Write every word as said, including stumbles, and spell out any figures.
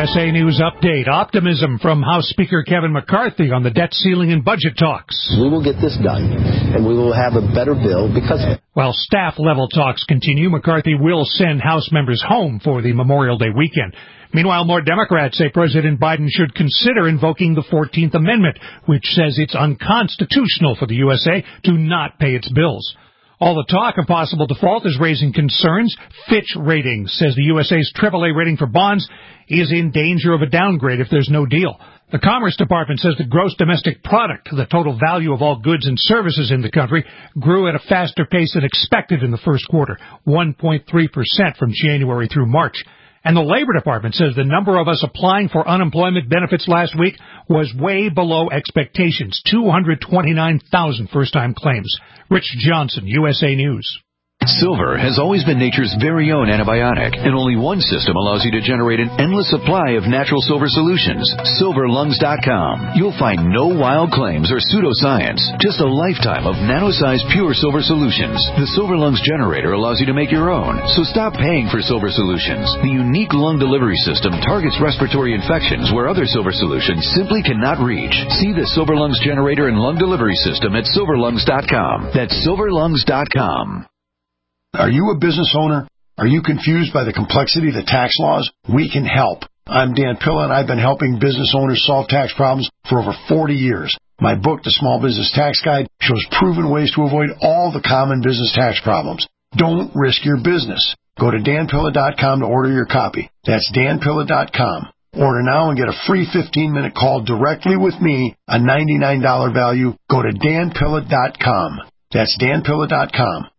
S A News Update. Optimism from House Speaker Kevin McCarthy on the debt ceiling and budget talks. We will get this done, and we will have a better bill because of it. While staff-level talks continue, McCarthy will send House members home for the Memorial Day weekend. Meanwhile, more Democrats say President Biden should consider invoking the fourteenth Amendment, which says it's unconstitutional for the U S A to not pay its bills. All the talk of possible default is raising concerns. Fitch Ratings says the U S A's triple A rating for bonds is in danger of a downgrade if there's no deal. The Commerce Department says the gross domestic product, the total value of all goods and services in the country, grew at a faster pace than expected in the first quarter, one point three percent from January through March. And the Labor Department says the number of us applying for unemployment benefits last week was way below expectations, two hundred twenty-nine thousand first-time claims. Rich Johnson, U S A News. Silver has always been nature's very own antibiotic, and only one system allows you to generate an endless supply of natural silver solutions. silver lungs dot com. You'll find no wild claims or pseudoscience, just a lifetime of nano-sized pure silver solutions. The Silver Lungs generator allows you to make your own, so stop paying for silver solutions. The unique lung delivery system targets respiratory infections where other silver solutions simply cannot reach. See the Silver Lungs generator and lung delivery system at silver lungs dot com. That's silver lungs dot com. Are you a business owner? Are you confused by the complexity of the tax laws? We can help. I'm Dan Pilla, and I've been helping business owners solve tax problems for over forty years. My book, The Small Business Tax Guide, shows proven ways to avoid all the common business tax problems. Don't risk your business. Go to dan pilla dot com to order your copy. That's dan pilla dot com. Order now and get a free fifteen-minute call directly with me, a ninety-nine dollars value. Go to dan pilla dot com. That's dan pilla dot com.